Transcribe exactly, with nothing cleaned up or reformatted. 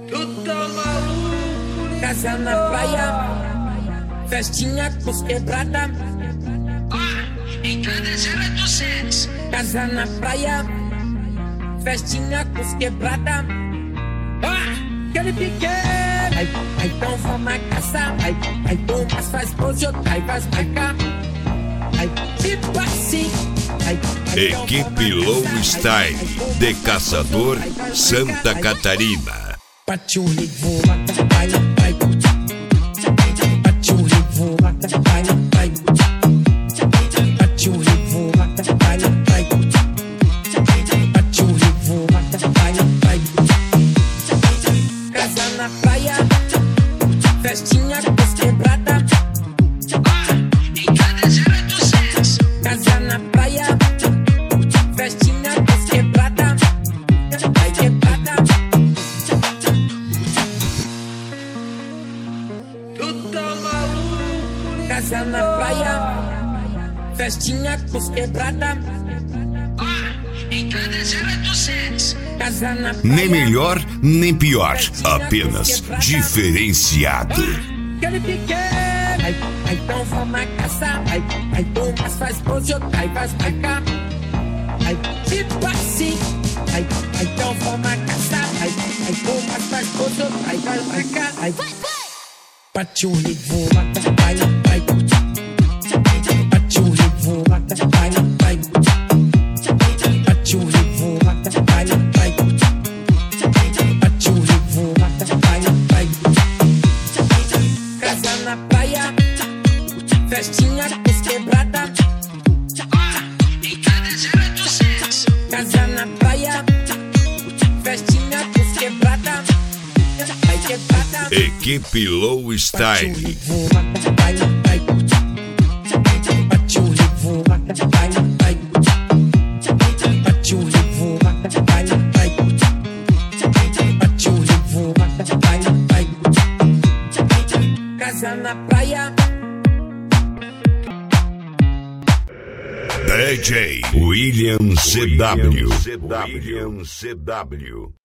Tu tá maluco? Casa na praia, festinha com os quebrada. Ah, entrada zero duzentos. Casa na praia, festinha com os quebrada. Ah, aquele pequeno. Aí, aí então vamos caçar. Aí, aí Thomas faz pose, aí faz pra cá. Aí, tipo assim. Aí, aí, Equipe Low Style de Caçador, Santa Catarina. Patchouli voa, vai, vai. Patchouli voa, vai, vai. Patchouli voa, vai, vai. Patchouli voa, vai, vai. Casa na praia, festinha com os quebrada. Ah, entrada zero duzentos. Casa na praia, festinha com os quebrada. Vai quebrada. Tu tá maluco? Casa na praia, festinha com os quebrada. Ah, entrada zero duzentos. Casa na praia, Nem melhor, nem pior, apenas diferenciado. aquele pequeno. Aí, aí então vamos caçar. Aí, aí Thomas faz pose, aí faz pra cá. Aí, tipo assim. Aí, aí então vamos caçar. Aí, aí Thomas faz pose, aí faz pra cá. Aí, patchouli voa, vai, vai. Patchouli voa, vai, vai. Patchouli voa, vai, vai. Patchouli voa, vai, vai. Casa na praia, festinha com os quebrada. Ah, entrada zero duzentos. Casa na praia, festinha com os quebrada. Vai quebrada. Equipe Low Style. Patchouli voa, vai, vai. Patchouli voa, vai, vai. Patchouli voa, vai, vai. Patchouli voa, vai, vai. Casa na praia, D J William C W. William C W.